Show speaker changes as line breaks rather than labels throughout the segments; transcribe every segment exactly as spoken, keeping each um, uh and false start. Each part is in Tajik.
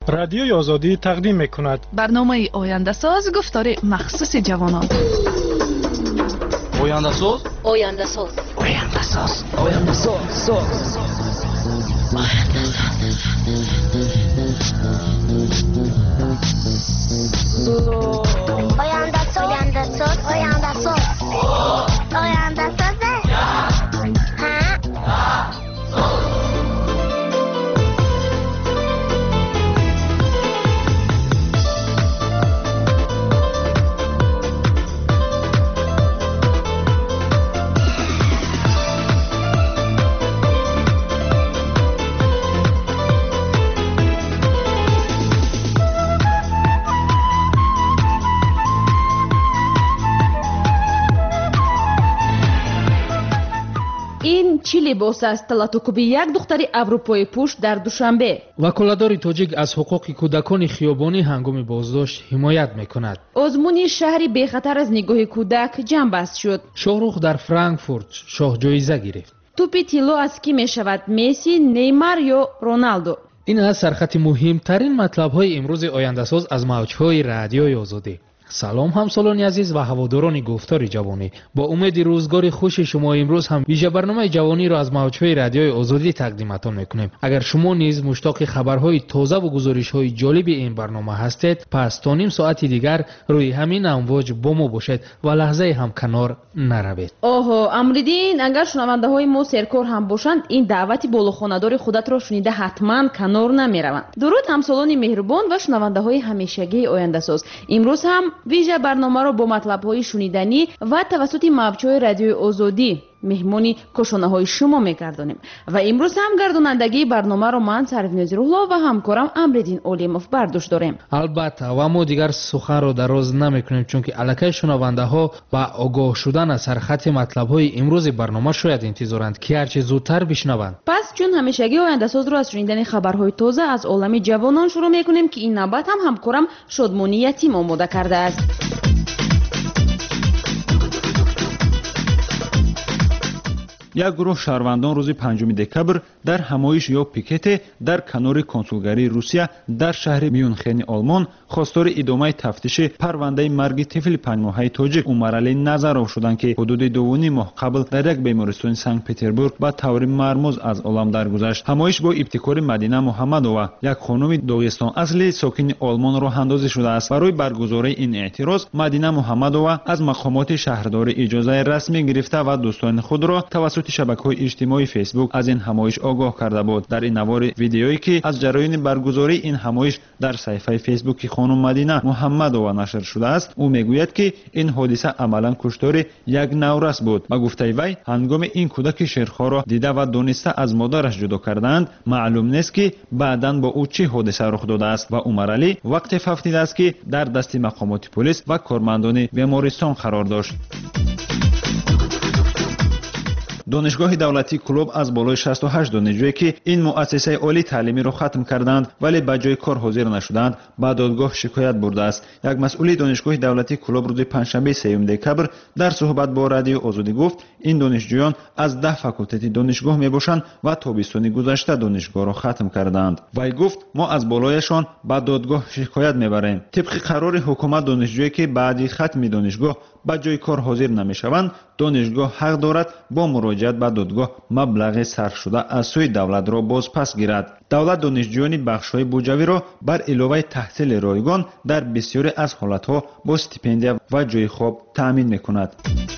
رادیوی آزادی تقدیم می‌کند
برنامه آینده ساز گفتار مخصوص جوانان.
آینده ساز
آینده ساز
آینده ساز آینده ساز
آینده ساز آینده ساز آینده ساز آینده ساز
چی لباس است تلاتوکوبی یک دختری اروپایی پوش در دوشنبه؟
وکالتدار تاجیک از حقوق کودکان خیابانی هنگام بازداشت حمایت میکند.
آزمون شهری بخطر از نگاه کودک جنبست شد.
شاهرخ در فرانکفورت شاه جایزه گرفت.
توپ طلا از کی می شود؟ مسی، نیمار یا رونالدو؟
این از سرخط مهمترین مطلب های امروز آینده ساز از موجهای رادیوی آزادی. سلام همسالان عزیز و هواداران گفتار جوانی، با امید روزگار خوش شما امروز هم ویژه برنامه جوانی را از موجهای رادیوی آزادی تقدیمتان میکنیم. اگر شما نیز مشتاق خبرهای تازه و گزارش‌های جالب این برنامه هستید، پس تا نیم ساعت دیگر روی همین امواج با ما باشید و لحظه هم کنار نروید.
اوه امریدین، اگر شنونده های ما سرکار هم باشند این دعوت بالخانه‌دار خودت را شنیده حتما کنار نمیروند. درود همسالان مهربان و شنونده های همیشگی آینده ساز، امروز هم ویژه برنامه را با مطلب‌های شنیدنی و توسط موجهای رادیوی آزادی مهمانی کشانه‌های شما می‌گردانیم و امروز هم گردانندگی برنامه را من سرویناز روح‌الله و همکارم امریدین اولیموف برداشت داریم.
البته و ما دیگر سخن را دراز نمی‌کنیم چون که الکی شنونده‌ها با آگاه شدن از سرخط مطلب‌های امروز برنامه شاید انتظارند که هرچه زودتر بشنوند.
پس چون همیشگی آینده ساز را از شنیدن خبرهای تازه از عالم جوانان شروع می‌کنیم که این نوبت هم همکارم شادمانی یتیم آماده کرده است.
یک گروه شهروندان روز پنجم دکبر در همایش یا پیکت در کنار کنسولگری روسیه در شهر میونخن آلمان خواستار ادامه تفتیش پرونده مرگ طفل پنج ماهه تاجیک عمرعلی نظرов شدند که حدود دو ماه قبل در یک بیمارستان سنت پتربورگ با طور مرموز از عالم درگذشت. همایش با ابتکار مدینه محمدова یک خانم داغستان اصلی ساکن آلمان راه اندازی شده است. برای برگزاری این اعتراض مدینه محمدова از مقامات شهرداری اجازه رسمی گرفته و دوستان خود را توسط شبکه‌های اجتماعی فیسبوک از این همایش آگاه کرده بود. در این نوار ویدیویی که از جریان برگزاری این همایش در صفحه فیسبوک خانم مدینه محمدова نشر شده است، او میگوید که این حادثه عملاً کشتار یک نورس بود. با گفته وی هنگام این کودک شیرخوار را دیده و دانسته از مادرش جدا کردند، معلوم نیست که بعداً با او چه حادثه رخ داده است و عمرعلی وقتی فهمید است که در دست مقامات پلیس و کارمندان بیمارستان قرار داشت. دانشگاه دولتی کلوب از بالای شصت و هشت دانشجویی که این مؤسسه عالی تعلیمی را ختم کردند ولی به جای کار حاضر نشدند به دادگاه شکایت برده است. یک مسئول دانشگاه دولتی کلوب روز پنجشنبه سوم دکبر در صحبت با رادیو آزادی گفت این دانشجویان از ده فاکولته دانشگاه میباشند و تابستان گذشته دانشگاه را ختم کردند. وی گفت ما از بالایشان به دادگاه شکایت میبریم. طبق قرار حکومت دانشجویی که بعد ختم دانشگاه به جای کار حاضر نمیشوند دانشگاه حق دارد با مراجعت به دادگاه مبلغ صرف شده از سوی دولت را باز پس گیرد. دولت دانشجویان بخش‌های بودجوی را بر علاوه تحصیل رایگان در بسیاری از حالت‌ها با استیپندیا و جای خواب تأمین می‌کند.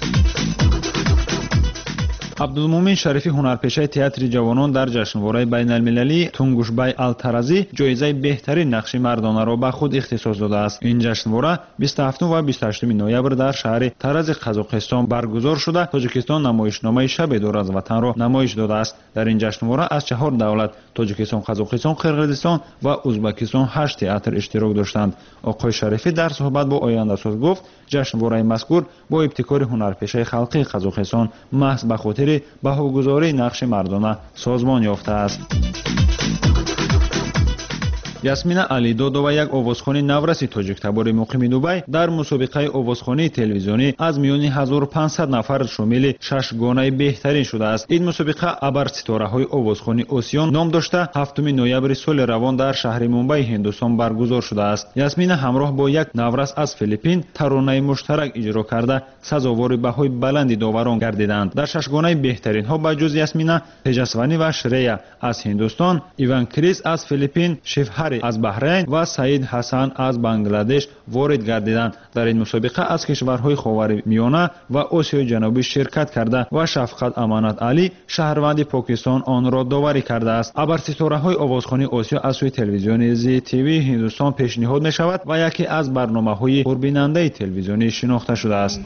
عبدالمومن شریفی هنرپیشه تئاتر جوانان در جشنواره بین‌المللی تونگوشبای الترازی جایزه بهترین نقش مردانه را به خود اختصاص داده است. این جشنواره بیست و هفتم و بیست و هشتم نوامبر در شهر ترز قزاقستان برگزار شده. تاجیکستان نمایشنامه شب دور از وطن را نمایش داده است. در این جشنواره از چهار دولت تاجیکستان، قزاقستان، قرقیزستان و ازبکستان هشت تئاتر اشتراک داشتند. آقای شریفی در صحبت با آینده ساز گفت جشنواره مذکور با ابتکار هنرپیشه خلقی قزاقستان محض به خاطر بهاگذاری نقش مردانه سازمان یافته است. ясмина алидодова як овозхони навраси тоҷиктабори муқими дубай дар мусобиқаи овозхонии телевизионӣ аз миёни ҳазору пансад нафар шомили шашгонаи беҳтарин шудааст. ин мусобиқа абар ситораҳои овозхони осиё ном дошта ҳафтуми ноябри соли равон дар шаҳри мумбаи ҳиндустон баргузор шудааст. ясмина ҳамроҳ бо як наврас аз филиппин таронаи муштарак иҷро карда сазовори баҳои баланди доварон гардиданд. дар шашгонаи беҳтаринҳо ба ҷуз ясмина теҷасвани ва шрея аз ҳиндустон, иван крис аз филиппин, шифҳари аз баҳрайн ва саид ҳасан аз бангладеш ворид гардиданд. дар ин мусобиқа аз кишварҳои ховари миёна ва осиёи ҷанубӣ ширкат карда ва шафқат аманат алӣ шаҳрванди покистон онро доварӣ кардааст. абарситораҳои овозхони осиё аз сӯи телевизиони зи тв ҳиндустон пешниҳод мешавад ва яке аз барномаҳои пурбинандаи телевизионӣ шинохта шудааст.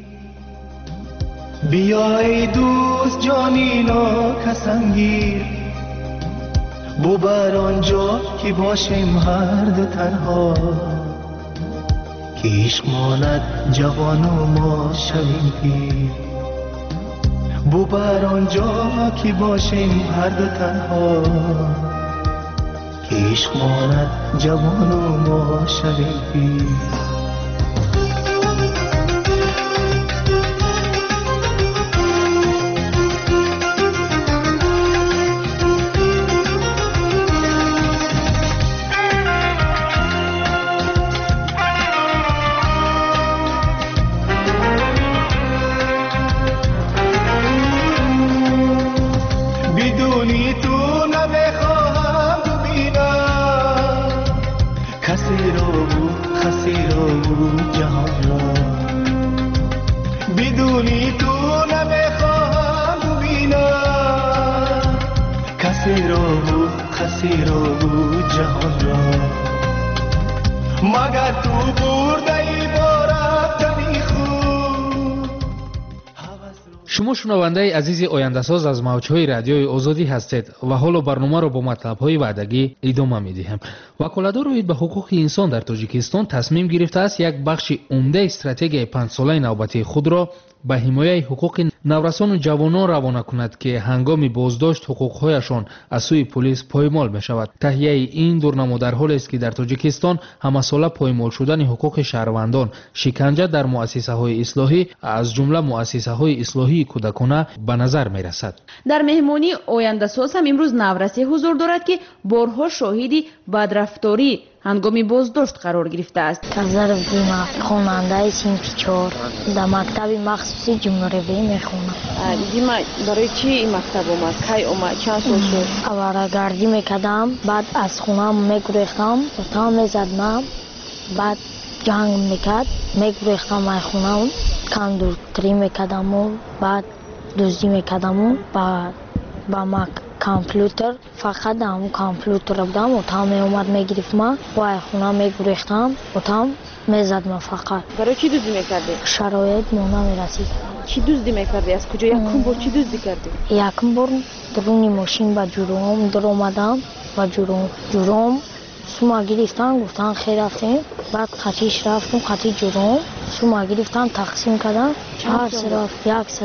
بیای دوست جانی ناکسانگیر ببر آنجا که باشیم هر دو تنها که عشق ماند جوان و ما شویم پیر ببر آنجا که باشیم هر دو تنها که عشق ماند جوان و ما شویم پیر
шумо шунавандаи азизи ояндасоз аз мавҷҳои радиои озодӣ ҳастед ва ҳоло барномаро бо матлабҳои ваъдагӣ идома медиҳем. ваколатдори оид ба ҳуқуқи инсон дар тоҷикистон тасмим гирифтааст як бахши умдаи стратегияи панҷсолаи навбатии худро ба ҳимояи ҳуқуқи наврасону ҷавонон равона кунад ки ҳангоми боздошт ҳуқуқҳояшон аз сӯи пулис поймол мешавад. таҳияи ин дурнамо дар ҳолест ки дар тоҷикистон ҳамасола поймол шудани ҳуқуқи шаҳрвандон, шиканҷа дар муассисаҳои ислоҳӣ аз ҷумла муассисаҳои ислоҳии кӯдакона ба назар мерасад.
дар меҳмонии ояндасоз ҳам имрӯз наврасе ҳузур дорад ки борҳо шоҳиди бадрафторӣ ҳангоми боздошт қарор гирифтааст.
Казаров Дима, хонандаи синфи чор, дар мактаби махсуси ҷумҳуривӣ мехонам.
Дима, барои чӣ ин мактаб омад? Кай омад? Чанд сол шуд?
Аварагардӣ мекардам, баъд аз хонам мегурехтам, отам мезадмам, баъд ҷанг мекард, мегурехтам ай хонам, кондукторӣ мекардаму, баъд дуздӣ мекардаму, баъд ба мак компютер фақат дар ҳамун компютер будам, отам меомад мегирифт ма, бо ай хона мегурехтам, отам мезад ма фақат.
Барои чӣ дуздӣ мекардӣ?
Шароит мо намерасид.
Чӣ дуздӣ мекардӣ? Аз куҷо? Якум бор чӣ дуздӣ кардӣ?
Якум бор дуруни мошин ба ҷуром дуромадам, ба ҷуром ҷуром сума гирифтан, гуфтан хе рафтем, баъд қатиш рафтем, қати ҷуром сума гирифтан, тақсим кардам, ҳарси рафт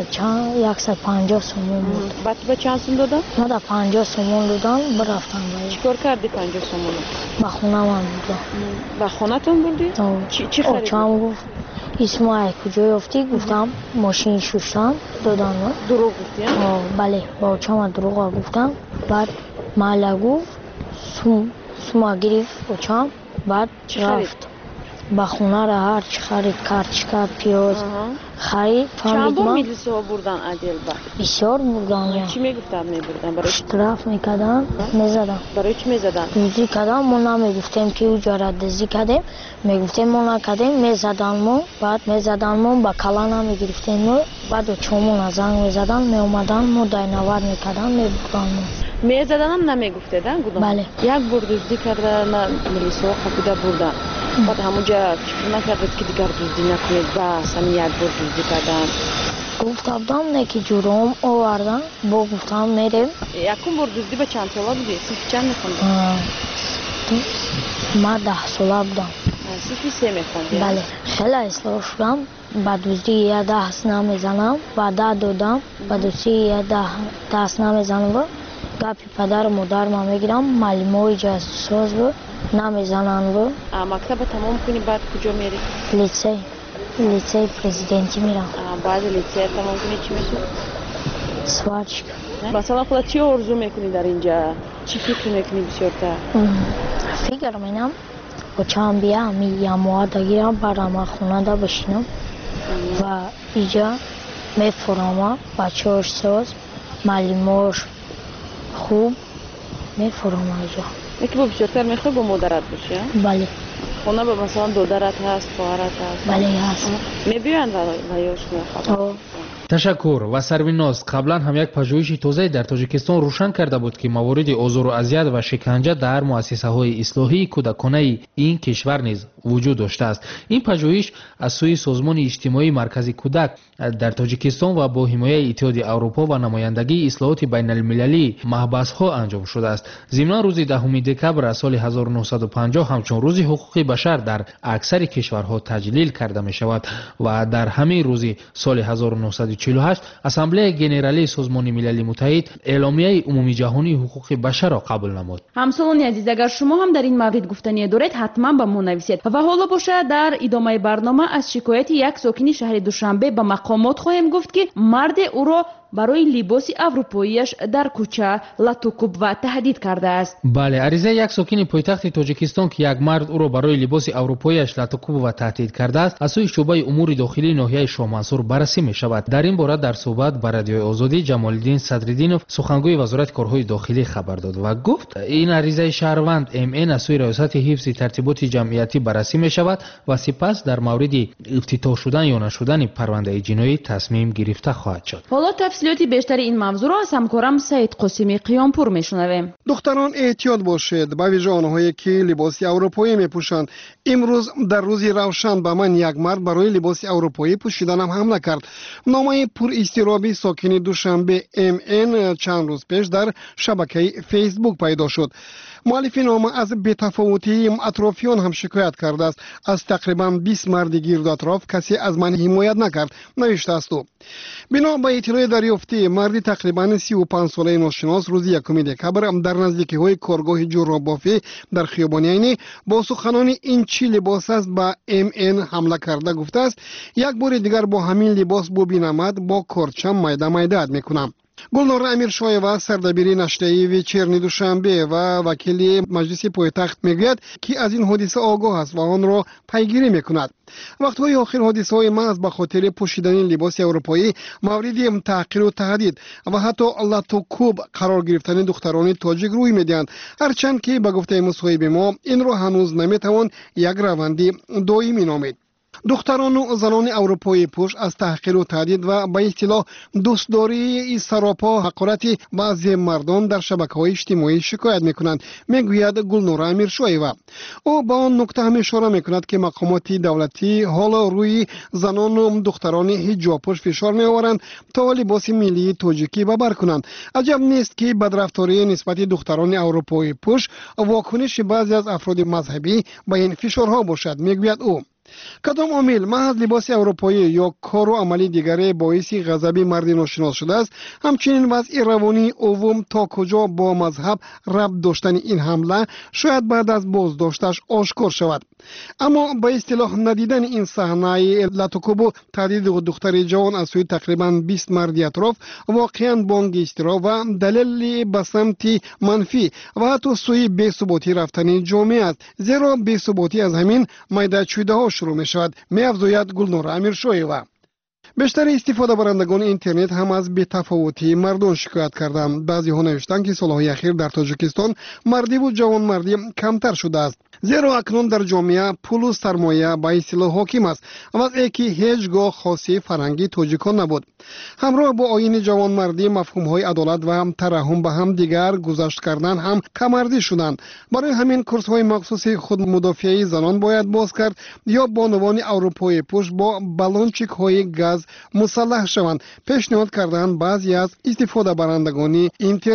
яксад панҷоҳ сомон буд.
Баъд ба чанд сум додам?
Мада панҷоҳ сомон додам, бирафтам.
Чӣ кор кардӣ панҷоҳ сомон?
ба хонамам бурдам.
Ба хонатон бурдӣ? Чӣ харидӣ? Очам
гуфт исмоил куҷо ёфтӣ? Гуфтам мошини шуштан додам.
Дурӯғ гуфтӣ?
Бале, ба очама дурӯға гуфтам. Баъд майла гуфт, сума гирифт очам, баъд рафт ба хона ра ҳар чӣ харид, картишка, пиёз харид.
Чанд бор миҷлисҳо бурдан адел ба?
Бисёр бурдан.
Чӣ мегуфтанд мебурдан?
Штраф мекардан, мезадан.
Барои чӣ мезадан?
дуздӣ кардам, мо намегуфтем ки уҷора дуздӣ кардем, мегуфтем мо накардем, мезадан мо, баъд мезадан мо, ба кала намегирифтем мо, баъд очомона занг мезадан, меомадан, мо дайнавар мекардан, мебурдан мо.
Мезаданам намегуфтеда?
Бале.
Як бор дуздӣ карда милисҳо қапида бурдан. баъд ҳамунҷа фикр накардед ки дигар дуздӣ накунед, бас ҳамин як бор дуздӣ кардан?
Гуфта будам не ки ҷуром овардан, бо гуфтам мерем.
Якум бор дуздӣ ба чанд сола будӣ? Синфи чанд мехондӣ?
Ман даҳ сола будам.
Синфи се мехондӣ? Бале.
хеле ислоҳ шудам, ба дуздӣ я даст намезанам, ба даҳ додам, ба дуздӣ я даст намезанам, گپی پدر و مادر ما میگیرم، معلمای جاسوس رو نمیزنن رو.
مکتب تمام کنی بعد کجا میری؟
لیسه لیسه پرزیدنتی میرم.
بعد لیسه تمام کنی چی میشه؟
سوارچک.
مثلا خودت چی آرزو میکنی در اینجا؟ چی فکر میکنی بسیارتر؟
فکر میکنم بچه‌ام بیام یه مواد گیرم برام خونه دا بشینم و اینجا میفرامم بچه‌هاش ساز معلماش خوب میفرامم اینجا.
یکی با بسیارتر میخوای با مادرت باشی؟
بله.
خونه با مثلا دادرت هست، خواهرت هست؟
بله هست.
میبیان و یاش میخواب؟
تشکر و سرویناز قبلا هم یک پژوهشی تازه در تاجیکستان روشن کرده بود که موارد آزار و اذیت و شکنجه در مؤسسه های اصلاحی کودکانه این کشور نیز وجود داشته است. این پژوهش از سوی سازمان اجتماعی مرکزی کودک در تاجیکستان و با حمایت اتحاد اروپا و نمایندگی اصلاحات بین المللی محبس ها انجام شده است. ضمن روز دهم دکبر سال هزار و نهصد و پنجاه همچون روز حقوق بشر در اکثر کشورها تجلیل کرده می شود و در همین روز سال هزار و نهصد و چهل و هشت اسامبله گنرالی سازمان ملل متحد اعلامیه عمومی جهانی حقوق بشر را قبول نمود.
همسالان عزیز، اگر شما هم در این مورد گفتنی دارید حتما با ما نویسید. و حالا باشه در ادامه برنامه از شکایت یک ساکن شهر دوشنبه به مقامات خواهیم گفت که مرد او را برای لباس اروپاییش در کوچه لطوکوب و تهدید کرده است.
بله، عریضه یک ساکن پایتخت تاجیکستان که یک مرد او را برای لباس اروپاییش لطوکوب و تهدید کرده است از سوی شعبه امور داخلی ناحیه شاه منصور بررسی می شود. در این باره در صحبت با رادیو آزادی جمال‌الدین صدرالدینov سخنگوی وزارت کارهای داخلی خبر داد و گفت این عریضه شهروند ام ان از سوی ریاست حفظ ترتیبات جمعیتی بررسی می شود و سپس در مورد افتتاح شدن یا نشدن پرونده جنایی تصمیم گرفته خواهد شد.
حالا تفصیلات بیشتر این موضوع را از همکارم سعید قاسمی قیامپور میشنویم.
دختران احتیاط باشید، به ویژه آنهایی که لباس اروپایی میپوشند. امروز در روزی روشن به من یک مرد برای لباس اروپایی پوشیدنم حمله کرد. نامه پر اضطرابی ساکن دوشنبه ام ان چند روز پیش در شبکه فیسبوک پیدا شد. مؤلف نامه از بی‌تفاوتی اطرافیان هم شکایت کرده است. از تقریبا بیست مرد گرد اطراف کسی از من حمایت نکرد، نوشته است او. بنا به اطلاع دریافتی، مردی تقریبا سی و پنج ساله ناشناس روز یکم دکبر در نزدیکی های کارگاه جورابافی در خیابان عینی با سخنان این چی لباس است به ام ان حمله کرده گفته است یک بار دیگر با همین لباس ببینمت با کارچم میده میده میکنم. گلنار امیرشایوا سردبیر نشریه ویچرنی دوشنبه و وکیل مجلس پایتخت میگوید که از این حادثه آگاه است و آن را پیگیری میکند. وقت‌های آخر حادثه‌های محض به خاطر پوشیدن لباس اروپایی مورد تحقیر و تهدید و حتی لطوکوب قرار گرفتن دختران تاجیک روی میدهند، هرچند که به گفته مصاحبه ما این را هنوز نمیتوان یک روند دائمی نامید. دختران و زنان اروپایی پوش از تحقیر و تهدید و به اصطلاح دوستداری سراپا حقارت بعضی مردان در شبکه‌های اجتماعی شکایت میکنند، میگوید گلنور امیرشایوا. او با آن نکته هم اشاره میکند که مقامات دولتی حالا روی زنان و دختران حجاب پوش فشار میآورند تا لباس ملی تاجیکی ببر کنند. عجب نیست که بدرفتاری نسبت دختران اروپایی پوش واکنش بعضی از افراد مذهبی به این فشارها باشد، میگوید او. کدام عامل محض لباس اروپایی یا کار و عملی دیگری باعث غضب مرد ناشناس شده است؟ همچنین وضع روانی اوم تا کجا با مذهب ربط داشتن این حمله شاید بعد از بازداشتش آشکار شود. اما با اصطلاح ندیدن این صحنه لطوکوب و تهدید دختر جوان از سوی تقریبا بیست مرد اطراف واقعا بانگ اضطراب و دلیل به سمت منفی و حتی سوی بی‌ثباتی رفتن جامعه است، زیرا بی‌ثباتی از همین میده چیده ها شروع می شود، می افزاید گلنور امیرشایوا. بیشتر استفاده برندگان اینترنت هم از بی‌تفاوتی مردان شکایت کردند. بعضی ها نوشتند که سالهای اخیر در تاجیکستان مردی و جوانمردی کمتر شده است، زیرا اکنون در جامعه پول و سرمایه به اصطلاح حاکم است، وضعی که هیچگاه خاصی فرهنگی تاجیکان نبود. همراه با آیین جوانمردی مفهوم‌های عدالت و هم ترحم به هم دیگر گذشت کردن هم کمردی شدند. برای همین کورس‌های مخصوص خود مدافعی زنان باید باز کرد یا بانوان اروپایی پوش با بالونچیک‌های گاز مسلح شوند، پیشنهاد کردند بعضی از استفاده برندگان اینترنت.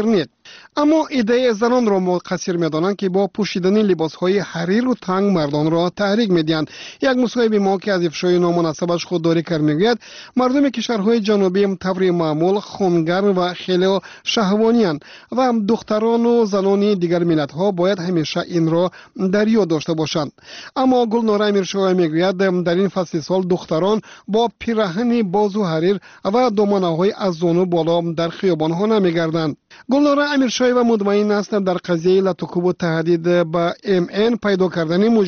اما ایده زنان را مقصر می‌دانند که با پوشیدن لباس‌های حریر و تنگ مردان را تحریک می‌دهند. یک مصاحبه ما که از افشای نامناسبش خودداری کرد می‌گوید مردم کشورهای جنوبی طور معمول خونگرم و خیلی شهوانی‌اند و دختران و زنان دیگر ملت‌ها باید همیشه این را در یاد داشته باشند. اما گلنار امیرشاه می‌گوید در این فصل سال دختران با پیراهن باز و حریر و دامنه‌های از زانو بالا در خیابان‌ها نمی‌گردند. گلنار امیرشاه و مطمئن است در قضیه لطکوب و تهدید به ام ان پیدا کردن